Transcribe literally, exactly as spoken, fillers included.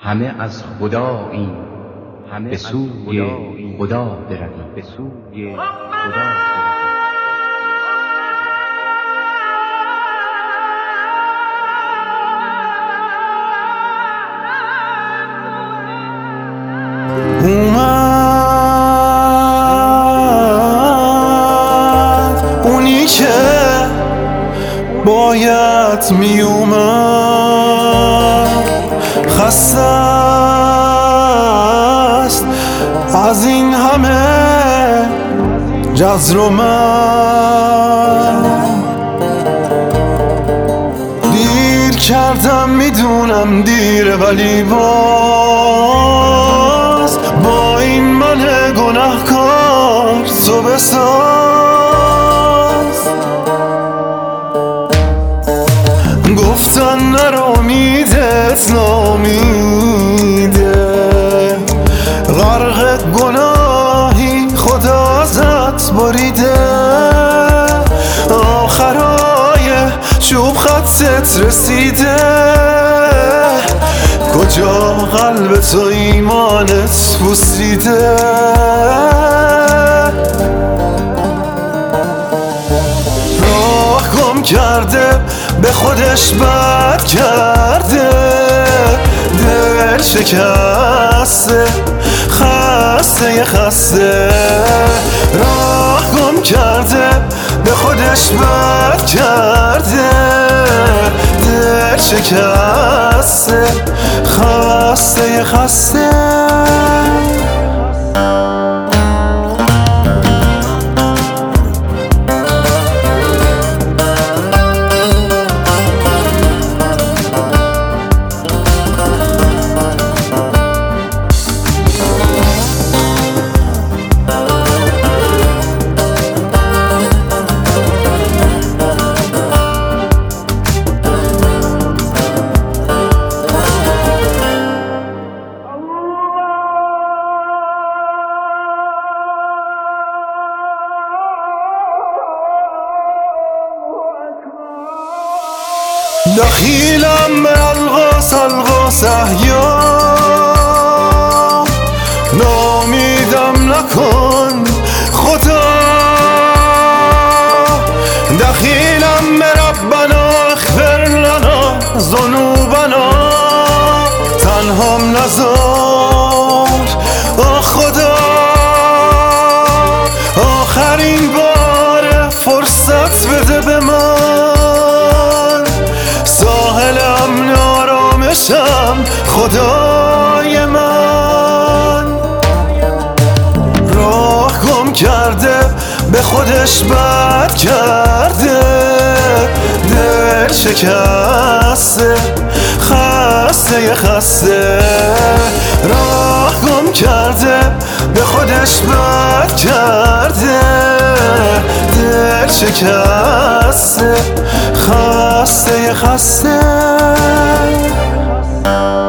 همه از خداییم، به سوی خدا برویم، به سوی خدا برویم. اومد اونی که باید می اومد، خسته است از این همه جزر و من. دیر کردم میدونم دیره، ولی باز با این من گناهکار تو بساز. گفتن نرو امیدت نامیده، غرق گناهی خدا ازت بریده. آخرای چوب خطت رسیده، کجا قلب تو ایمانت پوسیده. راه گم کرده به خودش بد کرده، دل شکسته خسته خسته. راه گم کرده به خودش بد کرده، دل شکسته خسته خسته. دخیلم به الغاس الغاس احیا، نامیدم نکن خدا. دخیلم به ربنا اغفر لنا ذنوبنا، تنهام نذار آه خدا. آخرین بار فرصت بده به من، ساحل امن آرامشم خدای من. راه گم کرده به خودش بد کرده، دل شکسته خسته خسته. راه گم کرده به خودش بد کرده، دل شکسته خسته خسته.